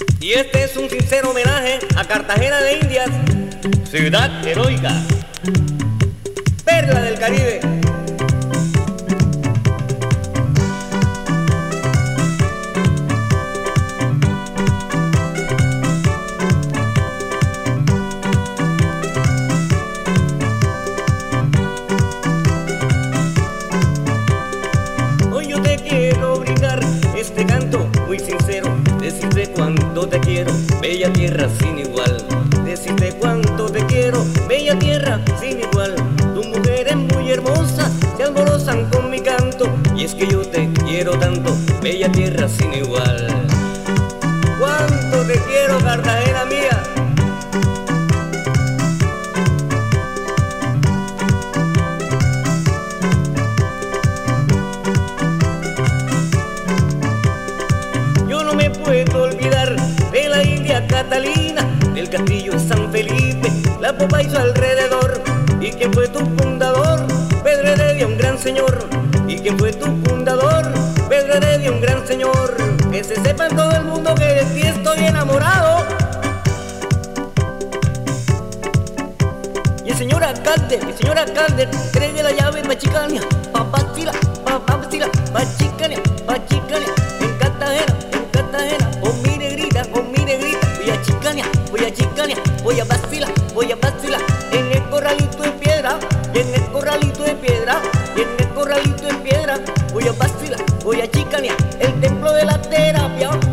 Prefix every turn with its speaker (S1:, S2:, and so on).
S1: Y este es un sincero homenaje a Cartagena de Indias, ciudad heroica, perla del Caribe. Hoy yo te quiero brindar este canto muy sincero, decirte cuánto te quiero, bella tierra sin igual. Decirte cuánto te quiero, bella tierra sin igual. Tus mujeres muy hermosas se alborozan con mi canto, y es que yo te quiero tanto, bella tierra sin igual. Cuánto te quiero, Cartagena mía. Yo no me puedo olvidar de la India Catalina, del castillo de San Felipe, la popa y su alrededor. ¿Y quién fue tu fundador? Pedro Heredia, un gran señor. ¿Y quién fue tu fundador? Pedro Heredia, un gran señor. Que se sepa en todo el mundo que de ti estoy enamorado. Y el señor alcalde, entregue la llave pa' Chicania, pa' Bastila, pa' Chicania, en Cartagena, con mi negrita, voy a Chicania, voy a Bastila, en el corralito de piedra, voy a Bastila, voy a Chicania, el templo de la terapia.